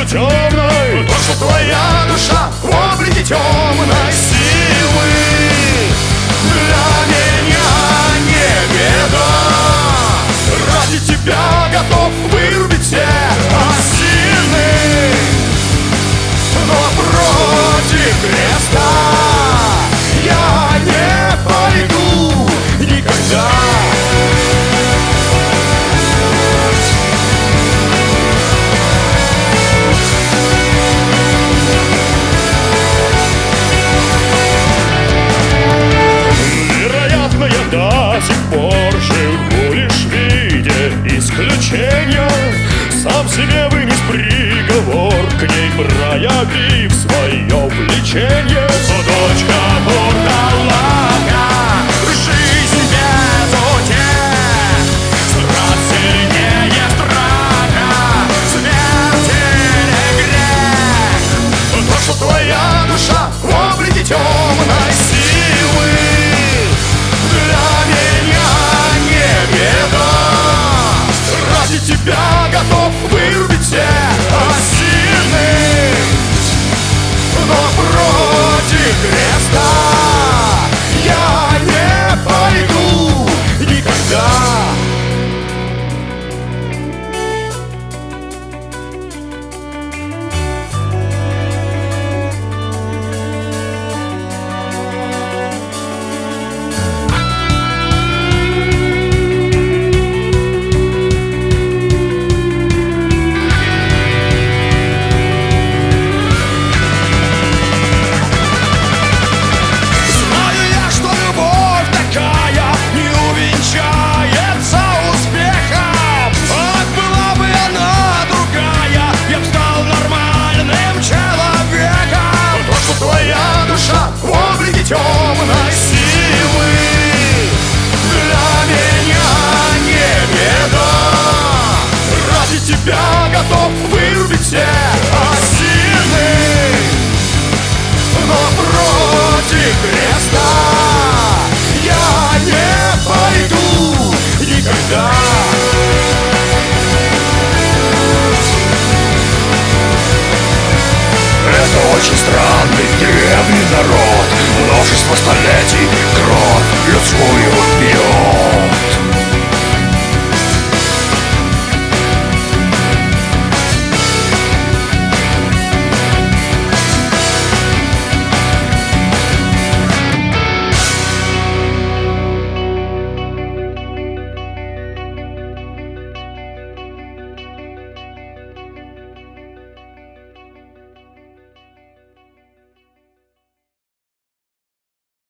темной. То, что твоя душа в облике темной силы, для меня не беда. Ради тебя готов вырубить все осины, но против креста я не пойду никогда. Вероятно, я до сих пор живу лишь в виде исключения, сам себе вынес приговор, к ней проявив свое влечение.